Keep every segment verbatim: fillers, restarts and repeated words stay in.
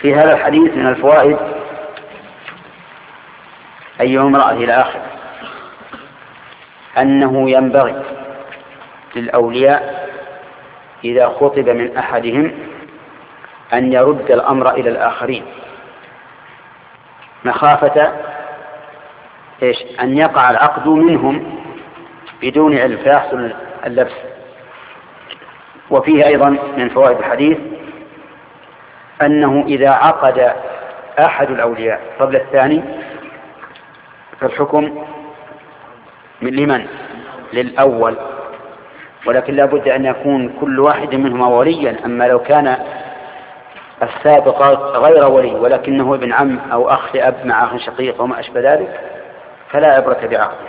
في هذا الحديث من الفوائد أي امرأة إلى آخر أنه ينبغي للأولياء إذا خطب من أحدهم أن يرد الأمر إلى الآخرين مخافة إيش؟ أن يقع العقد منهم بدون علم فيحصل اللبس. وفيه أيضا من فوائد الحديث أنه إذا عقد أحد الأولياء قبل الثاني فالحكم من لمن؟ للأول، ولكن لا بد أن يكون كل واحد منهما وليا. أما لو كان السابق غير ولي ولكنه ابن عم أو أخ لأب مع أخ شقيق وما أشبه ذلك فلا عبرة بعقده.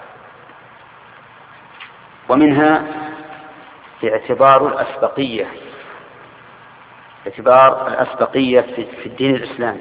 ومنها اعتبار الأسبقية اعتبار الأسبقية في الدين الإسلامي،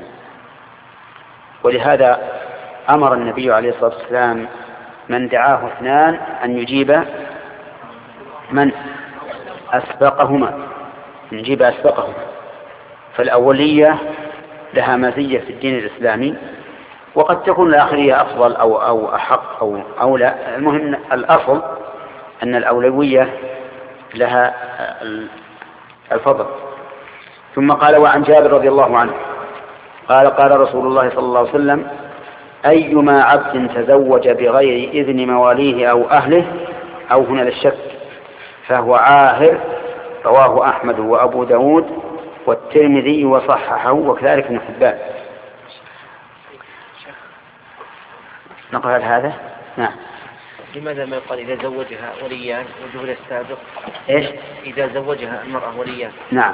ولهذا أمر النبي عليه الصلاة والسلام من دعاه اثنان أن يجيب من أسبقهما أن يجيب أسبقهما. فالأولية لها مزية في الدين الإسلامي، وقد تكون الآخرية أفضل أو أو أحق أو أولى. المهم الأصل أن الأولوية لها الفضل. ثم قال: وعن جابر رضي الله عنه قال: قال رسول الله صلى الله عليه وسلم: أيما عبد تزوج بغير إذن مواليه أو أهله أو هنا للشك فهو عاهر. رواه أحمد وأبو داود والترمذي وصححه وكذلك ابن حبان. نقرأ هذا. نعم. لماذا ما يقال إذا زوجها وليان وجهل السابق؟ إيش؟ إذا زوجها المرأة وليان. نعم.